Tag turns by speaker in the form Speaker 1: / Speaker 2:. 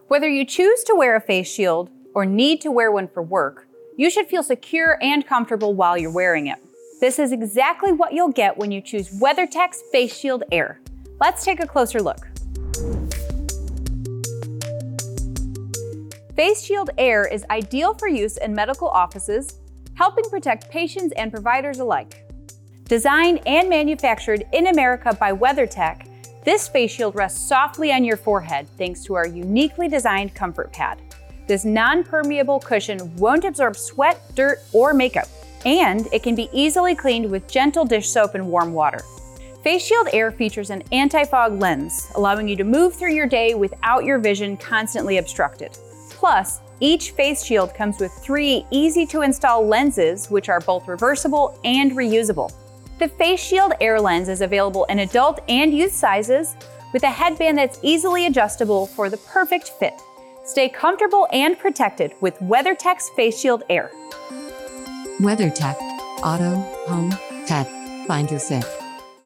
Speaker 1: Whether you choose to wear a face shield or need to wear one for work, you should feel secure and comfortable while you're wearing it. This is exactly what you'll get when you choose WeatherTech's Face Shield Air. Let's take a closer look. Face Shield Air is ideal for use in medical offices, helping protect patients and providers alike. Designed and manufactured in America by WeatherTech, this face shield rests softly on your forehead thanks to our uniquely designed comfort pad. This non-permeable cushion won't absorb sweat, dirt, or makeup, and it can be easily cleaned with gentle dish soap and warm water. Face Shield Air features an anti-fog lens, allowing you to move through your day without your vision constantly obstructed. Plus, each face shield comes with 3 easy-to-install lenses, which are both reversible and reusable. The Face Shield Air lens is available in adult and youth sizes, with a headband that's easily adjustable for the perfect fit. Stay comfortable and protected with WeatherTech's Face Shield Air.
Speaker 2: WeatherTech. Auto, home, pet. Find your fit.